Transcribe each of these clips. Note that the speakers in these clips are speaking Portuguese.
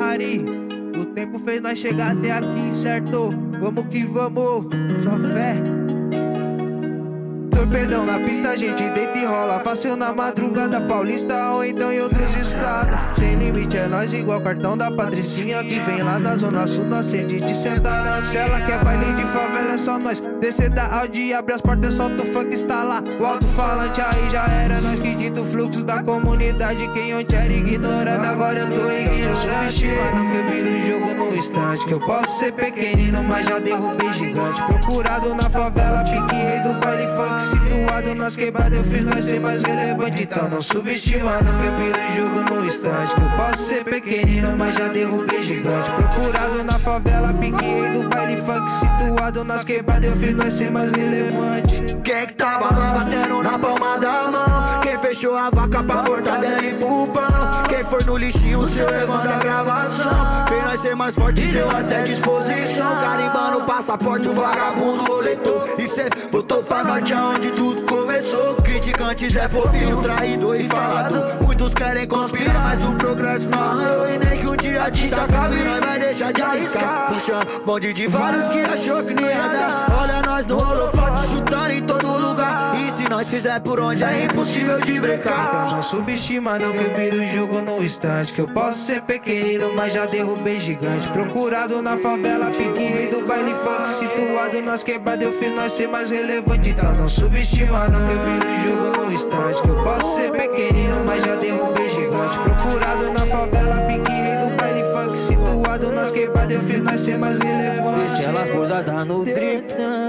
Ferrari. O tempo fez nós chegar até aqui, certo? Vamos que vamos, só fé. Torpedão na pista, a gente deita e rola. Fácil na madrugada paulista ou então em outros estados. Sem limite é nós igual cartão da Patricinha, que vem lá da zona sul na sede de sentar na cela. Quer baile de favela é só nós. Descer da Audi, abre as portas, solta o funk, está lá. O alto-falante aí já era, nós que dita o fluxo da comunidade. Quem ontem era ignorado, agora eu tô ignorante. Mano, que eu viro o jogo no instante. Que eu posso ser pequenino, mas já derrubei gigante. Procurado na favela, pique rei do baile funk. Situado nas quebradas, eu fiz nós ser mais relevante. Então não subestimando que eu viro o jogo no instante. Que eu posso ser pequenino, mas já derrubei gigante. Procurado na favela, pique rei do baile funk. Situado nas quebradas, eu fiz nós ser mais relevante. Quem é que tava lá batendo na palma da mão? Quem fechou a vaca pra cortar dela e pro pão? Quem foi no lixinho, seu levanta a gravação. Fez nós ser mais forte, deu até disposição. Carimbando o passaporte, o vagabundo roletou. E cê voltou pra norte aonde tudo começou. Criticantes é fofinho, traidor e falador. Muitos querem conspirar, mas o progresso não arranhou. E nem que um dia a tinta acabe, nós vai deixar de arriscar. Puxando bonde de vários que achou que não ia dar. Olha nós no holofote, chutando em todo lugar. E se nós fizer por onde é impossível de brecar. Então não subestima não que eu viro o jogo no instante. Que eu posso ser pequenino, mas já derrubei gigante. Procurado na favela, pique rei do baile funk. Situado nas quebradas, eu fiz nós ser mais relevante. Então não subestima não que eu viro o jogo no instante. Que eu posso ser pequenino, mas já derrubei gigante. Procurado na favela, pique rei do baile funk. Situado nas quebradas, eu fiz nós ser mais relevante. Deixa ela gozada no drip,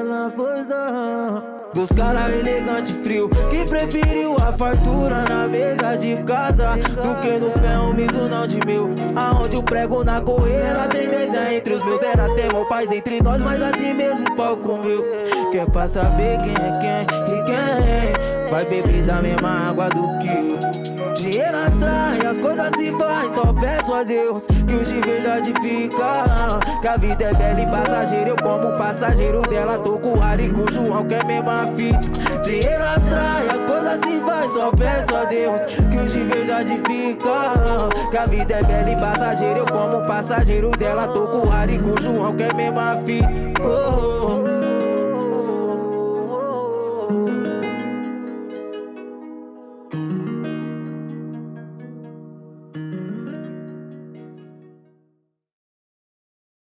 dos cara elegante frio, que preferiu a fartura na mesa de casa do que no pé um miso não de mil. Aonde o prego na correia, a tendência entre os meus era ter meu paz entre nós, mas assim mesmo o pau comeu. Quer pra saber quem é quem e quem vai beber da mesma água do que eu. Dinheiro atrai, as coisas se faz, só peço a Deus que os de verdade ficam. Que a vida é bela e passageira, eu como passageiro dela. Tô com o Harry e com o João, que é mesma fita. Dinheiro atrai, as coisas se faz, só peço a Deus que os de verdade ficam. Que a vida é bela e passageira, eu como passageiro dela. Tô com o Harry e com o João, que é mesma fita. Oh, oh.